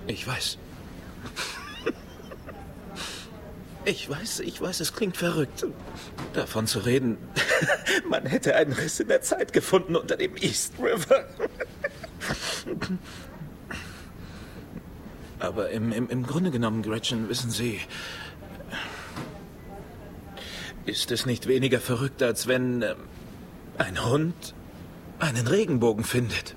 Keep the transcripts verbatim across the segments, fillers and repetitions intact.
Ich weiß. Ich weiß, ich weiß, es klingt verrückt, davon zu reden. Man hätte einen Riss in der Zeit gefunden unter dem East River. Aber im, im, im Grunde genommen, Gretchen, wissen Sie, ist es nicht weniger verrückt, als wenn äh, ein Hund einen Regenbogen findet.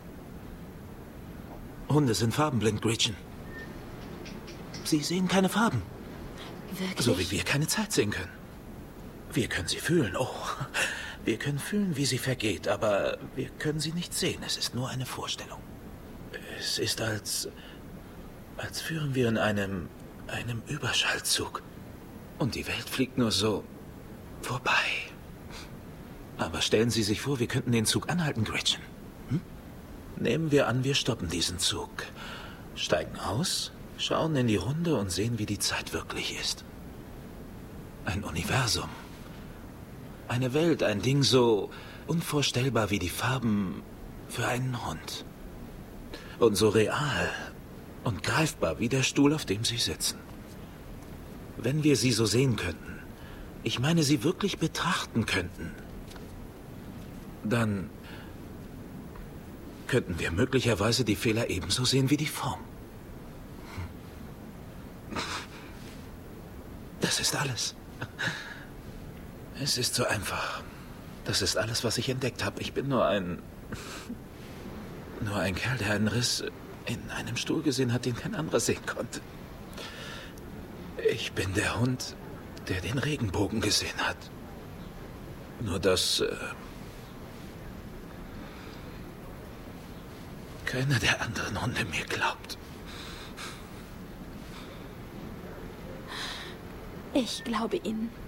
Hunde sind farbenblind, Gretchen. Sie sehen keine Farben. Wirklich? So wie wir keine Zeit sehen können. Wir können sie fühlen, oh. Wir können fühlen, wie sie vergeht, aber wir können sie nicht sehen. Es ist nur eine Vorstellung. Es ist, als, als führen wir in einem, einem Überschallzug. Und die Welt fliegt nur so vorbei. Aber stellen Sie sich vor, wir könnten den Zug anhalten, Gretchen. Hm? Nehmen wir an, wir stoppen diesen Zug. Steigen aus, schauen in die Runde und sehen, wie die Zeit wirklich ist. Ein Universum. Eine Welt, ein Ding so unvorstellbar wie die Farben für einen Hund. Und so real und greifbar wie der Stuhl, auf dem Sie sitzen. Wenn wir sie so sehen könnten, ich meine, sie wirklich betrachten könnten, dann könnten wir möglicherweise die Fehler ebenso sehen wie die Form. Das ist alles. Es ist so einfach. Das ist alles, was ich entdeckt habe. Ich bin nur ein... Nur ein Kerl, der einen Riss in einem Stuhl gesehen hat, den kein anderer sehen konnte. Ich bin der Hund, der den Regenbogen gesehen hat. Nur dass... Äh, keiner der anderen Hunde mir glaubt. Ich glaube Ihnen.